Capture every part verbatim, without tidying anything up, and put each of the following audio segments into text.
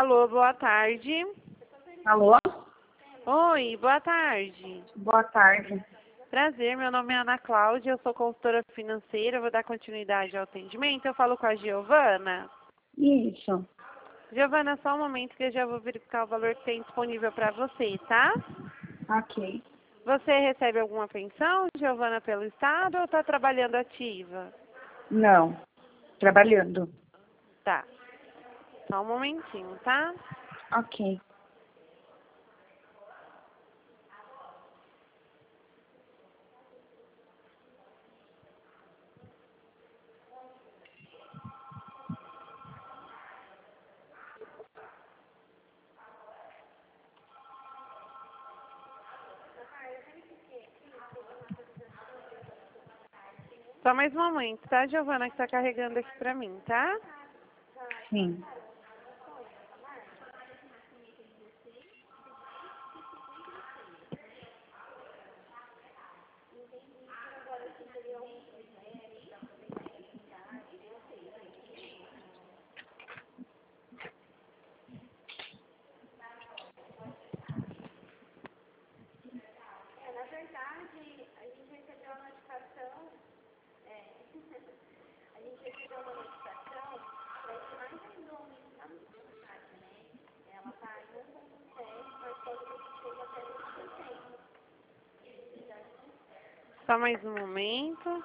Alô, boa tarde. Alô? Oi, boa tarde. Boa tarde. Prazer, meu nome é Ana Cláudia, eu sou consultora financeira, vou dar continuidade ao atendimento. Eu falo com a Giovana. Isso. Giovana, só um momento que eu já vou verificar o valor que tem disponível para você, tá? Ok. Você recebe alguma pensão, Giovana, pelo Estado ou está trabalhando ativa? Não. Trabalhando. Tá. Só um momentinho, tá? Ok. Só mais um momento, tá, Giovana, que está carregando aqui para mim, tá? Sim. Só mais um momento.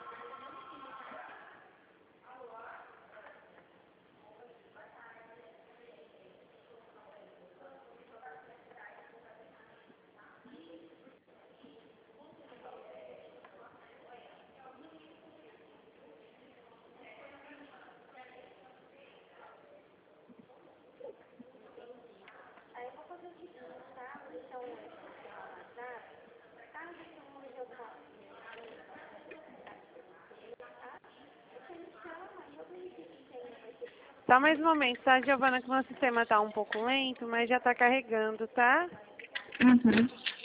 Só mais um momento, tá, Giovana, que o meu sistema tá um pouco lento, mas já tá carregando, tá? Uhum.